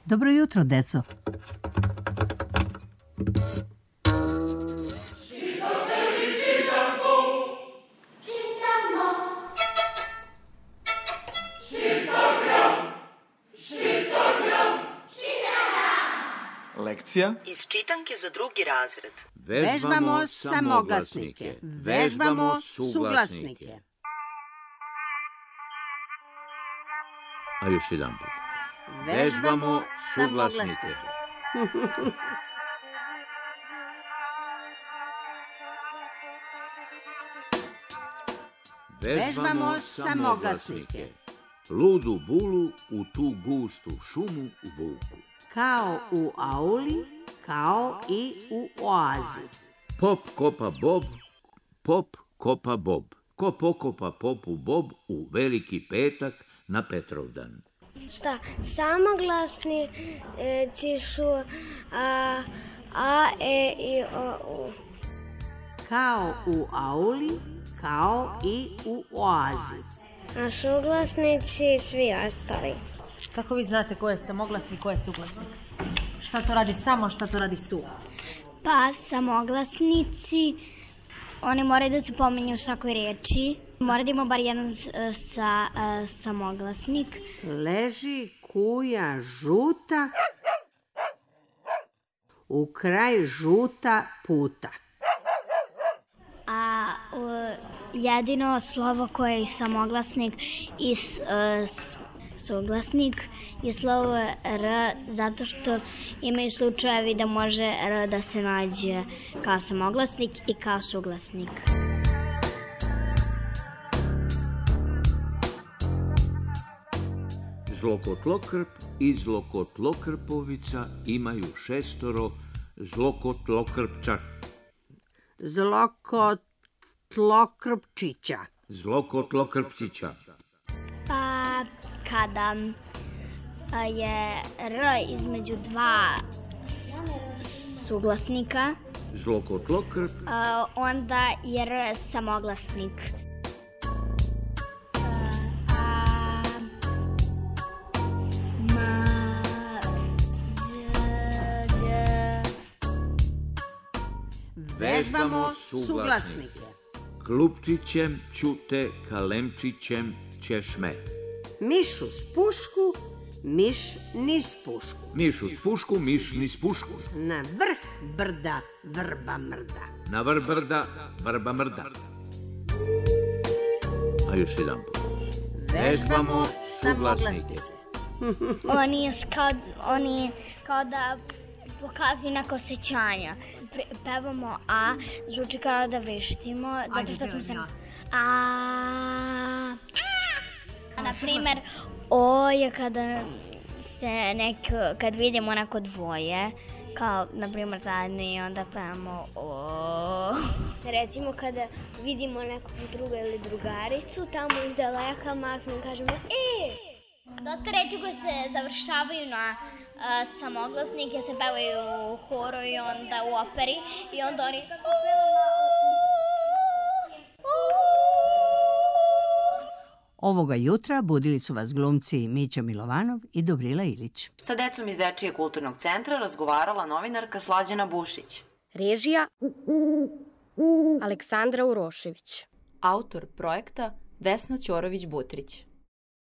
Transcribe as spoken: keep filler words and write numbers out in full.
Dobro jutro, deco. Lekcija iz čitanke za drugi razred. Vežbamo samoglasnike. Vežbamo suglasnike. A još jedan put. Vežbamo suglasnike. Vežbamo samoglasnike. Ludu bulu u tu gustu šumu vuku. Kao u auli, kao i u oazi. Pop kopa bob, pop kopa bob. Ko pokopa popu bob u veliki petak na Petrovdan? Šta, samoglasnici su a, a, e, i, o, u. Kao u auli, kao i u oazi. A suglasnici svi ostali. Kako vi znate ko je samoglasnik, ko je suglasnik? Šta to radi samo, šta to radi su? Pa samoglasnici, oni moraju da se pominju u svakoj reči. Mora da ima bar jedan sa, uh, samoglasnik. Leži kuja žuta, u kraj žuta puta. A uh, jedino slovo koje je samoglasnik i uh, suglasnik je slovo R, zato što imaju slučajevi da može R da se nađe kao samoglasnik i kao suglasnik. Zlokotlokrp i zlokotlokrpovica imaju šestoro zlokotlokrpča. Zlokotlokrpčića. Zlokotlokrpčića. Pa kada je R između dva suglasnika, zlokotlokrp, onda je R samoglasnik. Vežbamo suglasnike. Klupčićem ću te kalemčićem ćeš me. Miš uz pušku, miš niz pušku. Miš uz pušku, miš niz pušku. Na vrh brda vrba mrda. Na vrh brda vrba mrda. A još jedan put. Vežbamo suglasnike. Oni, kao, oni kao da pokazuju neka osjećanja. Pevamo A, zvuči kao da vrištimo. Ajde, zato što želim ja. A... Na primer, O je kada se neko, kad vidimo neko dvoje, kao, na primer, zajedno i onda pevamo O. Recimo, kada vidimo nekog druga ili drugaricu, tamo iz daleka maknem, kažemo E. Dosta reči koje se završavaju na uh, samoglasnike se pevaju u horu i onda u operi i onda oni kako pevamo. Ovoga jutra budili su vas glumci Mića Milovanov i Dobrila Ilić. Sa decom iz Dečijeg kulturnog centra razgovarala novinarka Slađana Bušić. Režija Aleksandra Urošević. Autor projekta Vesna Ćorović-Butrić.